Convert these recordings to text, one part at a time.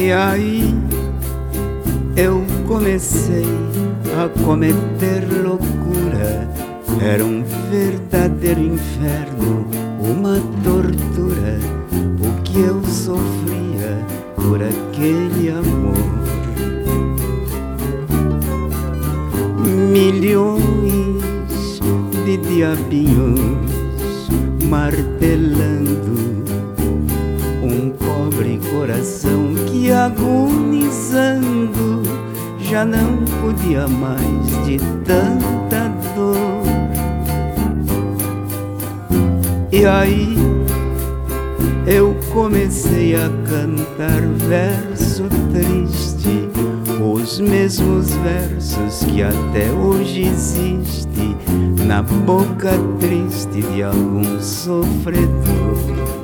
E aí eu comecei a cometer loucura. Era um verdadeiro inferno, uma tortura, o que eu sofria por aquele amor. Milhões de diabinhos martelando um pobre coração que, agonizando, já não podia mais de tanta dor. E aí eu comecei a cantar verso triste, os mesmos versos que até hoje existem na boca triste de algum sofredor.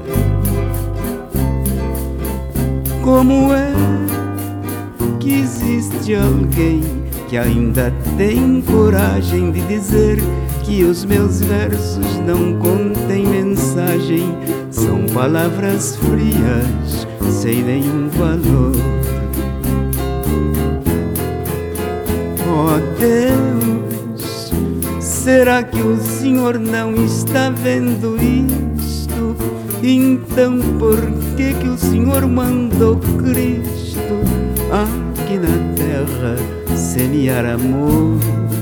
Como é que existe alguém que ainda tem coragem de dizer que os meus versos não contêm mensagem? São palavras frias, sem nenhum valor. Oh Deus, será que o Senhor não está vendo isto? Então por que o Senhor mandou Cristo aqui na terra semear amor?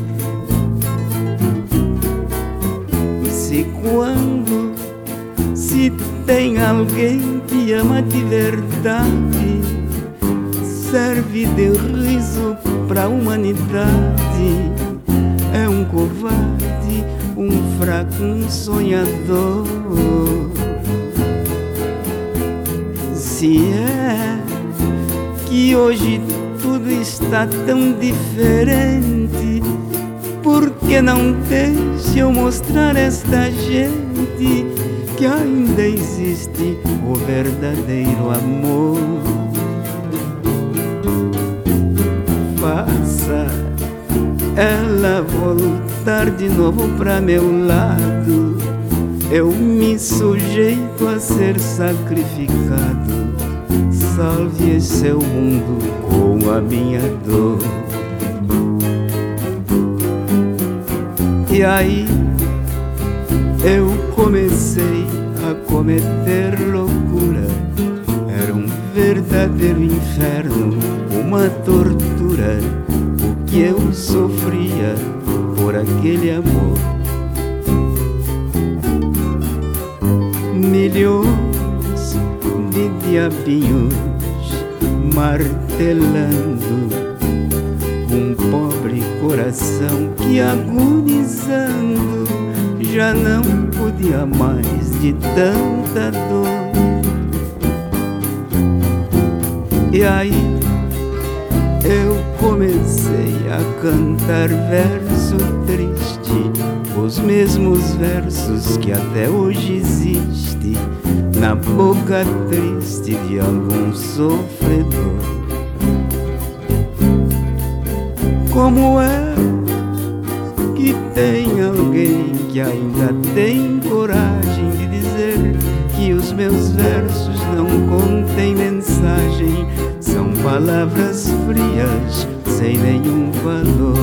Se tem alguém que ama de verdade, serve de riso pra humanidade, é um covarde, um fraco, um sonhador. Se é que hoje tudo está tão diferente, por que não deixa eu mostrar esta gente que ainda existe o verdadeiro amor? Faça ela voltar de novo pra meu lado, eu me sujeito a ser sacrificado. Salve esse seu mundo com a minha dor. E aí eu comecei a cometer loucura. Era um verdadeiro inferno, uma tortura, o que eu sofria por aquele amor. Milhões de diabinhos martelando um pobre coração que, agonizando, já não podia mais de tanta dor. E aí eu comecei a cantar verso triste, os mesmos versos que até hoje existem na boca triste de algum sofredor. Como é que tem alguém que ainda tem coragem de dizer que os meus versos não contêm mensagem? São palavras frias, sem nenhum valor.